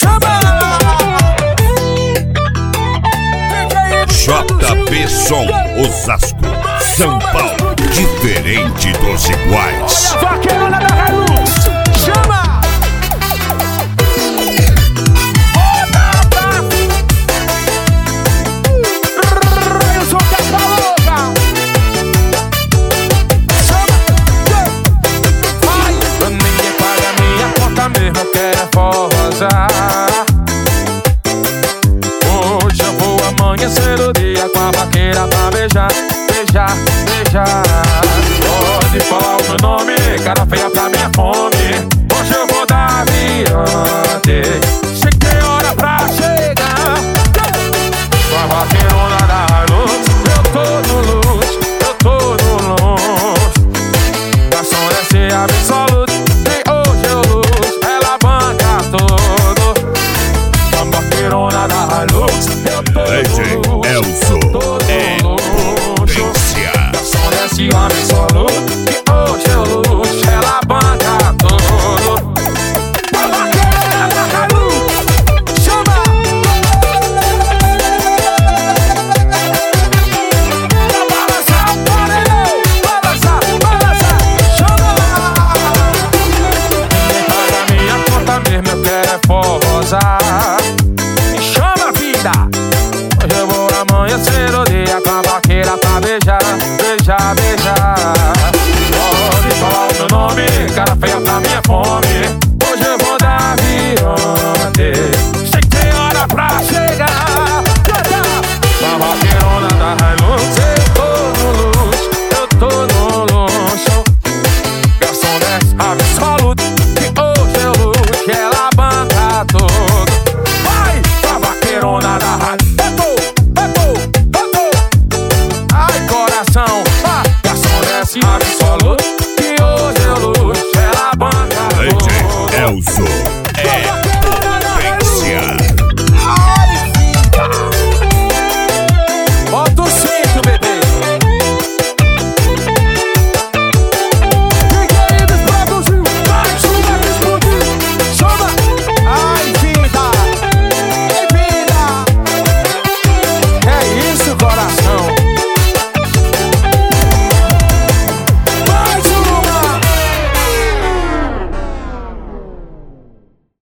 JB Som, Osasco, São Paulo, diferente dos iguais. Vaqueirona da Hilux, chama! Eu sou capa louca. Chama! Ninguém paga minha conta mesmo, eu quero é forrosar. Hoje eu vou amanhecer o dia com a vaqueira pra beijar, beijar, beijar. Pode falar o meu nome, cara feia pra minha fome. Hoje eu vou dar adiante. Sei que tem hora pra chegar. Com a vaqueirona da Hilux, eu tô no luz, eu tô no luz. Garçom esse absoluto, e hoje eu luz, ela banca todo. Com a vaqueirona da Hilux, eu tô no luz, Elzo, é potência. Garçom desse absoluto, e hoje eu luz, ela banca todo. A vaqueirona da Hilux, chama! Pra balançar o paredão, balançar, balançar, chama! Ninguém paga minha conta mesmo, eu quero é forrosar.